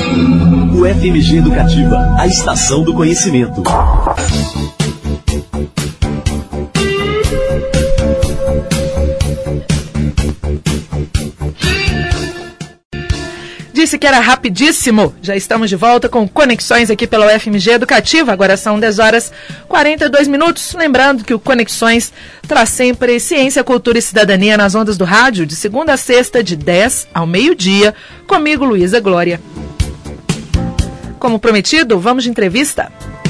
O FMG Educativa, a estação do conhecimento. Disse que era rapidíssimo. Já estamos de volta com Conexões aqui pela UFMG Educativa. Agora são 10h42. Lembrando que o Conexões traz sempre ciência, cultura e cidadania nas ondas do rádio, de segunda a sexta, de 10 ao meio-dia. Comigo, Luísa Glória. Como prometido, vamos de entrevista.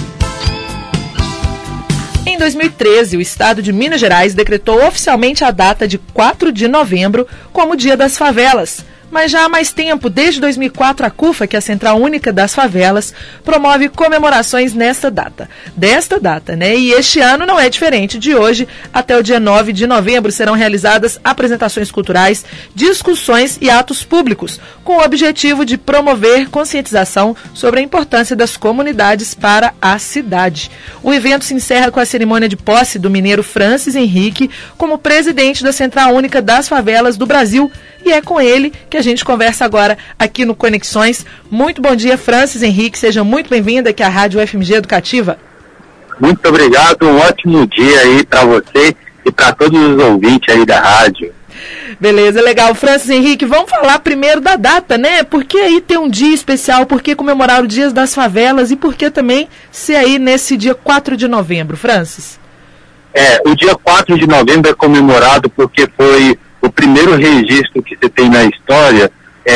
Em 2013, o estado de Minas Gerais decretou oficialmente a data de 4 de novembro como Dia das Favelas. Mas já há mais tempo, desde 2004, a CUFA, que é a Central Única das Favelas, promove comemorações desta data, né? E este ano não é diferente. De hoje até o dia 9 de novembro serão realizadas apresentações culturais, discussões e atos públicos, com o objetivo de promover conscientização sobre a importância das comunidades para a cidade. O evento se encerra com a cerimônia de posse do mineiro Francis Henrique como presidente da Central Única das Favelas do Brasil. E é com ele que a gente conversa agora aqui no Conexões. Muito bom dia, Francis Henrique. Seja muito bem-vindo aqui à Rádio UFMG Educativa. Muito obrigado. Um ótimo dia aí para você e para todos os ouvintes aí da rádio. Beleza, legal. Francis Henrique, vamos falar primeiro da data, né? Por que aí ter um dia especial? Por que comemorar o Dia das Favelas? E por que também ser aí nesse dia 4 de novembro, Francis? O dia 4 de novembro é comemorado porque foi o primeiro registro que você tem na história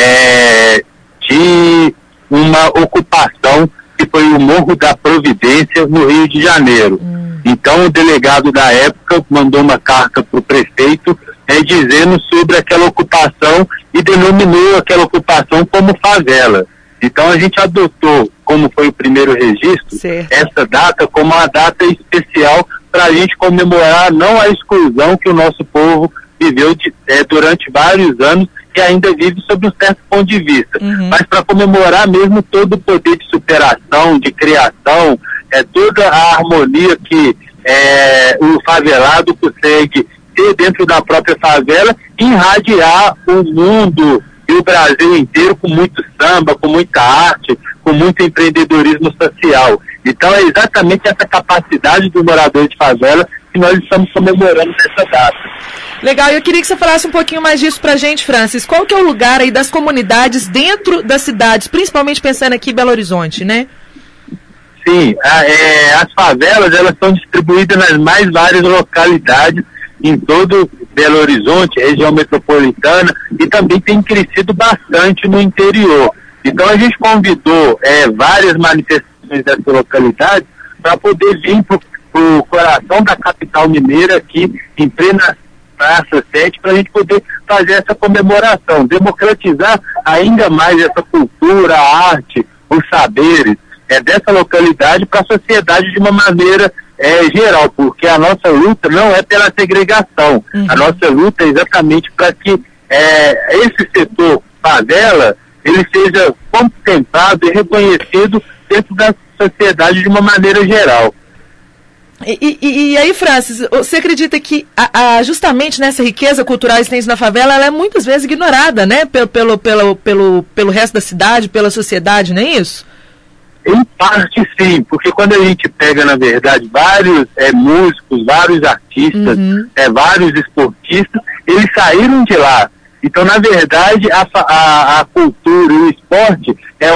de uma ocupação que foi o Morro da Providência, no Rio de Janeiro. Então, o delegado da época mandou uma carta para o prefeito dizendo sobre aquela ocupação e denominou aquela ocupação como favela. Então, a gente adotou, como foi o primeiro registro, essa data como uma data especial para a gente comemorar não a exclusão que o nosso povo viveu durante vários anos e ainda vive sob um certo ponto de vista, mas para comemorar mesmo todo o poder de superação, de criação, toda a harmonia que o favelado consegue ter dentro da própria favela e irradiar o mundo e o Brasil inteiro com muito samba, com muita arte, com muito empreendedorismo social. Então é exatamente essa capacidade do morador de favela que nós estamos comemorando nessa data. Legal, eu queria que você falasse um pouquinho mais disso pra gente, Francis. Qual que é o lugar aí das comunidades dentro das cidades, principalmente pensando aqui em Belo Horizonte, né? Sim, as favelas, elas são distribuídas nas mais várias localidades em todo Belo Horizonte, região metropolitana, e também tem crescido bastante no interior. Então a gente convidou várias manifestações dessa localidade para poder vir para o coração da capital mineira aqui, em plena Praça 7, para a gente poder fazer essa comemoração, democratizar ainda mais essa cultura, a arte, os saberes dessa localidade para a sociedade de uma maneira geral, porque a nossa luta não é pela segregação, a nossa luta é exatamente para que esse setor favela, ele seja contemplado e reconhecido dentro da sociedade de uma maneira geral. E aí, Francis, você acredita que justamente nessa riqueza cultural existente na favela, ela é muitas vezes ignorada, né? Pelo resto da cidade, pela sociedade, não é isso? Em parte sim, porque quando a gente pega, na verdade, vários músicos, vários artistas, vários esportistas, eles saíram de lá. Então, na verdade, a cultura e o esporte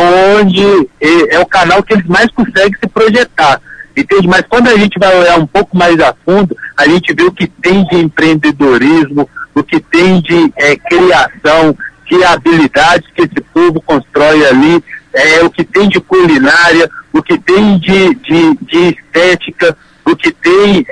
é o canal que eles mais conseguem se projetar. Entende? Mas quando a gente vai olhar um pouco mais a fundo, a gente vê o que tem de empreendedorismo, o que tem de criação, de habilidades que esse povo constrói ali, o que tem de culinária, o que tem de estética, o que tem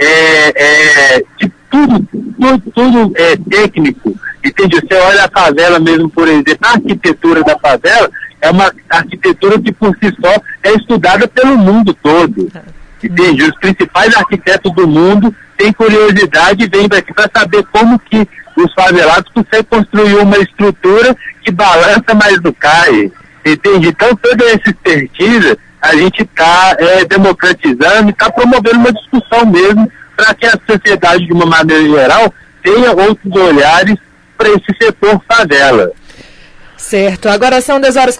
de tudo técnico. Entende? Você olha a favela mesmo, por exemplo, a arquitetura da favela é uma arquitetura que por si só é estudada pelo mundo todo. Entende? Os principais arquitetos do mundo têm curiosidade e vêm daqui para saber como que os favelados conseguem construir uma estrutura que balança, mas não cai. Entende? Então, toda essa expertise a gente está democratizando e está promovendo uma discussão mesmo para que a sociedade, de uma maneira geral, tenha outros olhares para esse setor favela. Certo, agora são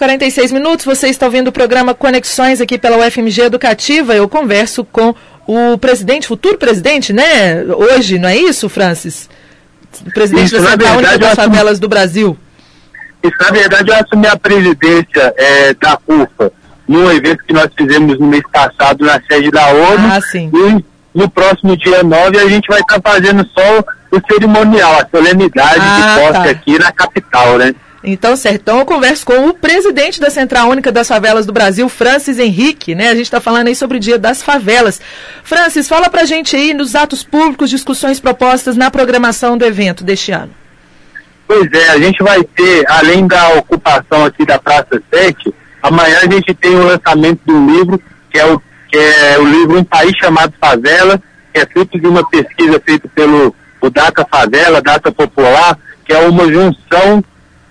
10h46, você está ouvindo o programa Conexões aqui pela UFMG Educativa. Eu converso com o presidente, futuro presidente, né? Hoje, não é isso, Francis? O presidente da Central Única das Favelas do Brasil. Isso, na verdade, eu assumi a presidência da CUFA num evento que nós fizemos no mês passado na sede da ONU. Ah, sim. E no próximo dia 9 a gente vai estar fazendo só o cerimonial, a solenidade de posse aqui na capital, né? Então, certo. Então, eu converso com o presidente da Central Única das Favelas do Brasil, Francis Henrique, né? A gente está falando aí sobre o Dia das Favelas. Francis, fala pra gente aí nos atos públicos, discussões propostas na programação do evento deste ano. Pois é, a gente vai ter, além da ocupação aqui da Praça 7, amanhã a gente tem o lançamento de um livro, que é o livro Um País Chamado Favela, que é fruto de uma pesquisa feita pelo Data Favela, Data Popular, que é uma junção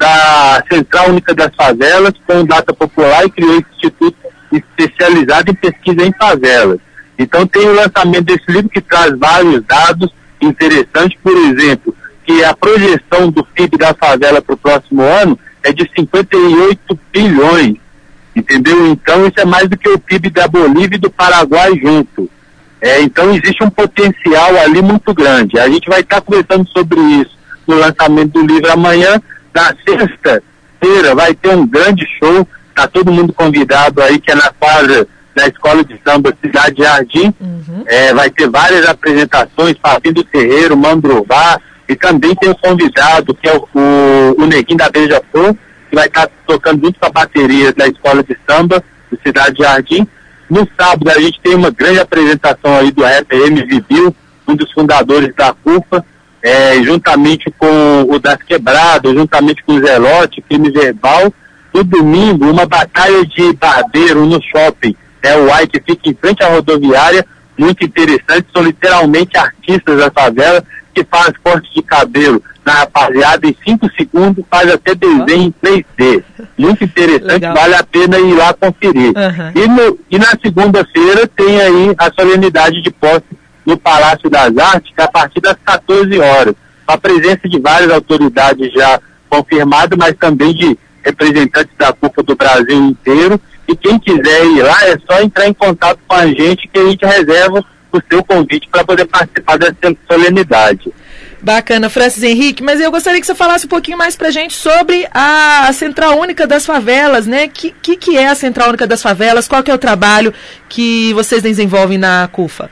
da Central Única das Favelas com o Data Popular e criou esse instituto especializado em pesquisa em favelas. Então tem o lançamento desse livro que traz vários dados interessantes, por exemplo, que a projeção do PIB da favela para o próximo ano é de 58 bilhões, entendeu? Então isso é mais do que o PIB da Bolívia e do Paraguai junto. Então existe um potencial ali muito grande. A gente vai estar conversando sobre isso no lançamento do livro amanhã. Na sexta-feira vai ter um grande show, está todo mundo convidado aí, que é na quadra da Escola de Samba Cidade Jardim. Vai ter várias apresentações, Fabinho do Terreiro, Mandrová, e também tem o convidado, que é o Neguinho da Beija-Flor, que vai estar tocando junto com a bateria da Escola de Samba de Cidade Jardim. No sábado a gente tem uma grande apresentação aí do rapper MV Bill, um dos fundadores da CUFA, juntamente com o Das Quebradas, juntamente com o Zelote, Crime Verbal. No domingo, uma batalha de barbeiro no shopping, o AI, que fica em frente à rodoviária, muito interessante. São literalmente artistas da favela que fazem corte de cabelo na rapaziada em 5 segundos, faz até desenho em 3D. Muito interessante, legal. Vale a pena ir lá conferir. E na segunda-feira tem aí a solenidade de posse no Palácio das Artes, que é a partir das 14 horas. A presença de várias autoridades já confirmadas, mas também de representantes da CUFA do Brasil inteiro. E quem quiser ir lá é só entrar em contato com a gente, que a gente reserva o seu convite para poder participar dessa solenidade. Bacana, Francis Henrique, mas eu gostaria que você falasse um pouquinho mais pra gente sobre a Central Única das Favelas, né? Que é a Central Única das Favelas? Qual que é o trabalho que vocês desenvolvem na CUFA?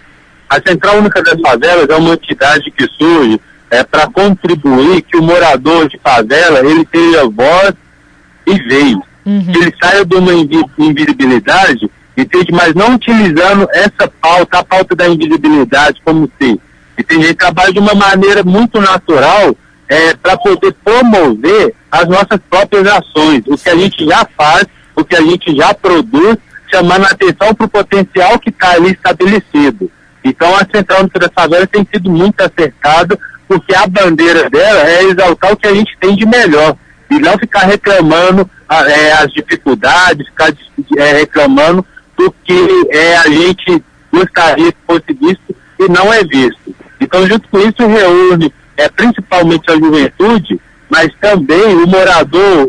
A Central Única das Favelas é uma entidade que surge para contribuir que o morador de favela ele tenha voz e vez. Que ele saia de uma invisibilidade, entende? Mas não utilizando essa pauta, a pauta da invisibilidade como se, entende? Ele trabalha de uma maneira muito natural para poder promover as nossas próprias ações, o que a gente já faz, o que a gente já produz, chamando a atenção para o potencial que está ali estabelecido. Então a Central Única das Favelas tem sido muito acertada, porque a bandeira dela é exaltar o que a gente tem de melhor, e não ficar reclamando as dificuldades, ficar reclamando do que a gente gostaria que fosse visto e não é visto. Então, junto com isso, reúne principalmente a juventude, mas também o morador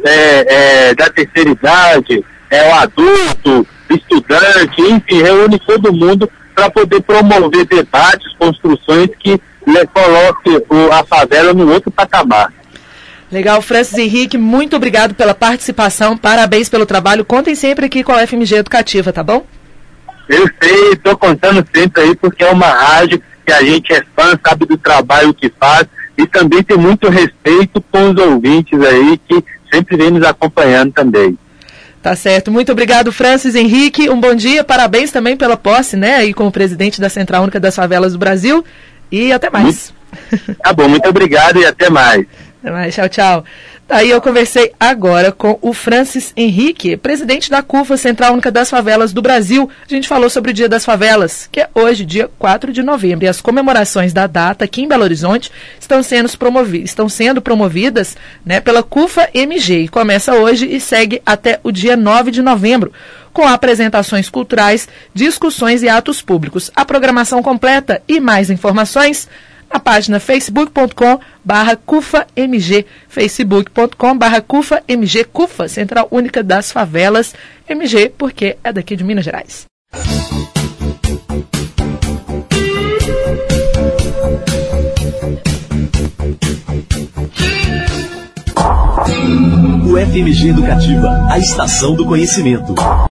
da terceira idade, o adulto, o estudante, enfim, reúne todo mundo para poder promover debates, construções que coloquem a favela no outro patamar. Legal, Francis Henrique, muito obrigado pela participação, parabéns pelo trabalho, contem sempre aqui com a UFMG Educativa, tá bom? Eu sei, estou contando sempre aí, porque é uma rádio que a gente é fã, sabe do trabalho que faz, e também tem muito respeito com os ouvintes aí, que sempre vem nos acompanhando também. Tá certo, muito obrigado, Francis Henrique, um bom dia, parabéns também pela posse, né, aí como presidente da Central Única das Favelas do Brasil, e até mais. Tá bom, muito obrigado e até mais. Até mais, tchau, tchau. Daí eu conversei agora com o Francis Henrique, presidente da CUFA, Central Única das Favelas do Brasil. A gente falou sobre o Dia das Favelas, que é hoje, dia 4 de novembro. E as comemorações da data aqui em Belo Horizonte estão sendo promovidas, né, pela CUFA MG. E começa hoje e segue até o dia 9 de novembro, com apresentações culturais, discussões e atos públicos. A programação completa e mais informações a página facebook.com/CufaMG, facebook.com/CufaMG, CUFA, Central Única das Favelas, MG, porque é daqui de Minas Gerais. O FMG Educativa, a estação do conhecimento.